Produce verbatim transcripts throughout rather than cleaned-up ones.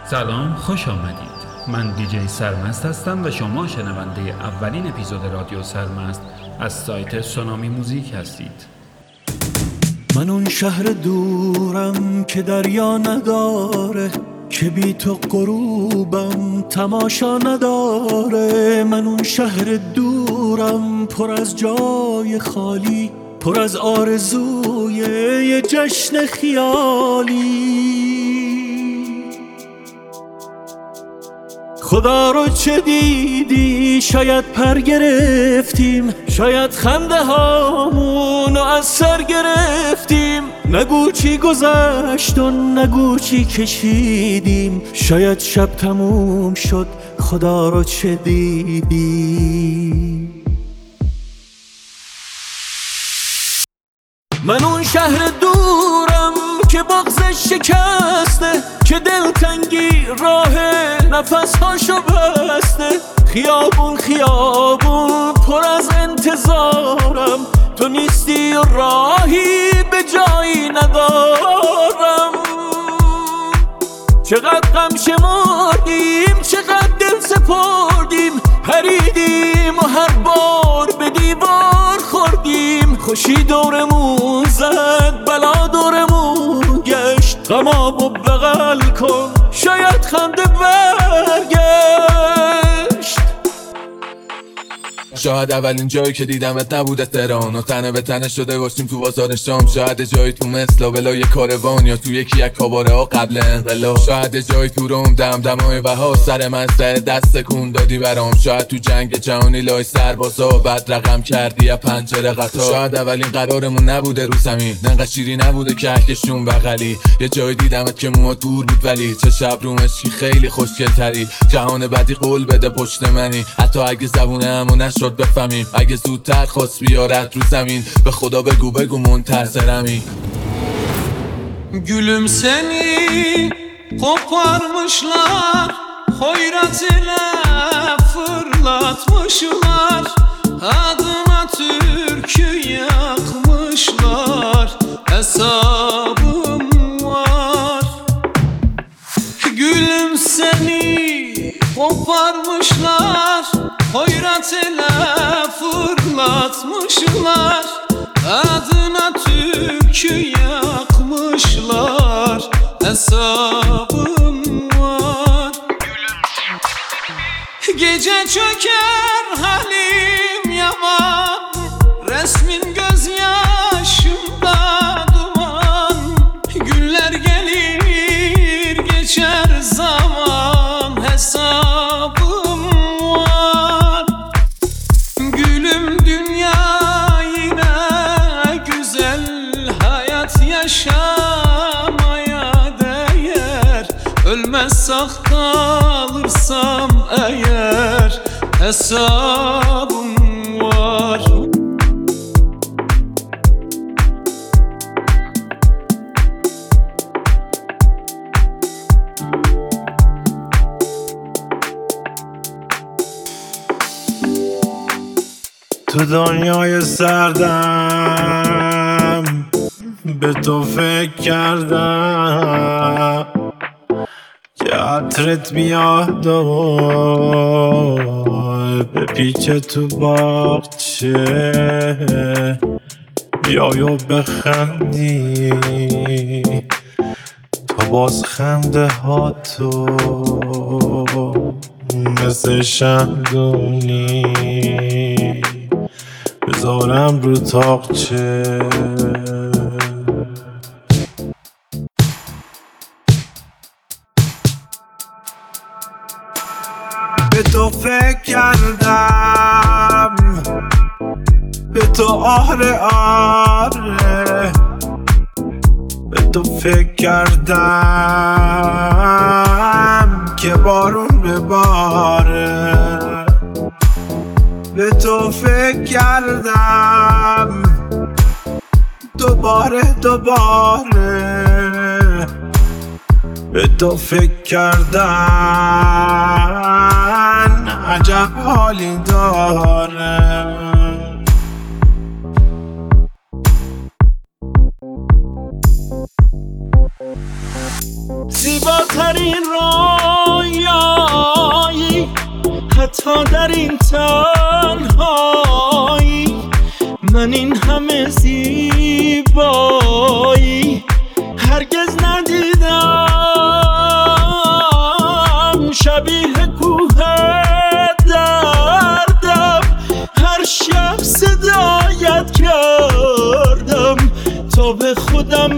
سلام، خوش آمدید. من دیجی سرمست هستم و شما شنونده اولین اپیزود رادیو سرمست از سایت سونامی موزیک هستید. من اون شهر دورم که دریا نداره، که بی تو غروبم تماشا نداره. من اون شهر دورم پر از جای خالی، پر از آرزوی یه جشن خیالی. خدا رو چه دیدی؟ شاید پر گرفتیم، شاید خنده هامونو از سر گرفتیم. نگو چی گذشت و نگو چی کشیدیم، شاید شب تموم شد. خدا رو چه دیدی؟ من اون شهر دورم که بغضش شکسته، که دلتنگی راه نفسهاشو بسته. خیابون خیابون پر از انتظارم، تو نیستی و راهی به جایی ندارم. چقدر غم شمردیم، چقدر دل سپردیم، پریدیم و هر بار به دیوار خوردیم. خوشی دورمون زد، بلا دورمون گشت. غمامو بغل کن، شاید خنده برگشت. شاید اولین جایی که دیدمت نبوده تهران و تنه به تنه شده باشیم تو بازار شام. شاید جایی تو مثل بلا یه کاروان یا تو یکی یک کاباره ها قبل انقلاب. شاید جایی تو روم دم دمای بها سر من سر دست کن دادی برام. شاید تو جنگ جهانی لای سربازا بعد رقم کردی یا پنجره قطار. شاید اولین قرارمون نبوده رو زمین، ننقدر شیری نبوده که اهلشون بغلی. یه جایی دیدمت که موها دور بود ولی چه شب رو مشکی خیلی خوشگل تری. جهان بعدی قول بده پشت منی، حتی اگه زبونمو نشد بفهمیم. اگه زودتر خواست بیارد رو زمین، به خدا بگو بگو منتظرمی. Gülüm seni koparmışlar, hoyrat ile fırlatmışlar. Adına türkü yakmışlar, hesabım var. Gülüm seni koparmışlar, hoyrat ile fırlatmışlar. Adına türkü yakmışlar, hesabım var. Gece çöker halim yaman, resmin gözyaşımda duman. Günler gelir geçer zaman, hesabım var. Gülüm dünya yine güzel, hayat yaşamaya değer. Ölmez sağ kalırsam eğer, hesabım var. تو دنیای سردم به تو فکر کردم که عطرت بیاد و به پیچ تو باغچه بیای و بخندی. تو باز خنده ها تو مثل شمدونی بذارم رو تاقچه. به تو فکر کردم، به تو آره آره، به تو فکر کردم که بارون بباره. به تو فکر کردم دوباره دوباره، به تو فکر کردن عجب حالی داره. زیباترین راه حتی در این تنهایی من این همه زیبایی هرگز ندیدم شبیه کوه دردم هر شب صدایت کردم تا به خودم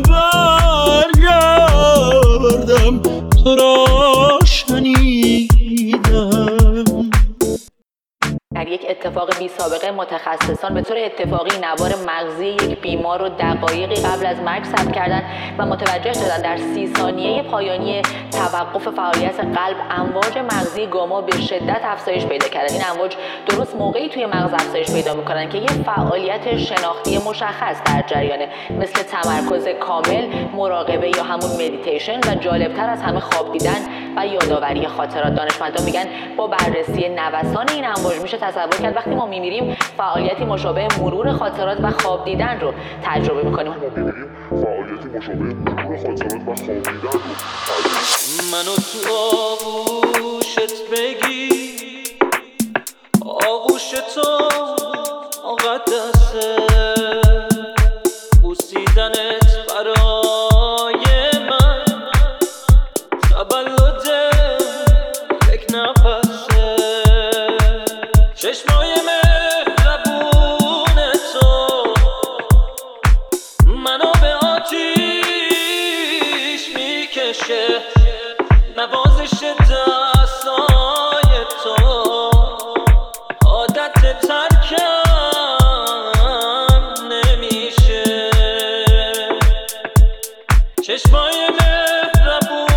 برگردم تو را شنیدم. در یک اتفاق بی سابقه متخصصان به طور اتفاقی نوار مغزی یک بیمار رو دقایقی قبل از مرگ ثبت کردند و متوجه شدند در سی ثانیه پایانی توقف فعالیت قلب امواج مغزی گاما به شدت افزایش پیدا کردند. این امواج درست موقعی توی مغز افزایش پیدا می‌کنند که یک فعالیت شناختی مشخص در جریانه، مثل تمرکز کامل، مراقبه یا همون مدیتیشن و جالبتر از همه خواب دیدن و یادآوری خاطرات. دانشمندان میگن با بررسی نوسان این امواج میشه تصور کرد وقتی ما میمیریم فعالیتی مشابه مرور خاطرات و خواب دیدن رو تجربه میکنیم. فعالیتی مشابه مرور خاطرات و خواب دیدن رو منو تو آغوشت بگی، آغوش تو مقدسه، بوسیدنت برای من تولد یک نفسه، چشمای مهربون تو منو به آتیش میکشه، نوازش دستای تو عادت ترکم نمیشه، چشمای مهربون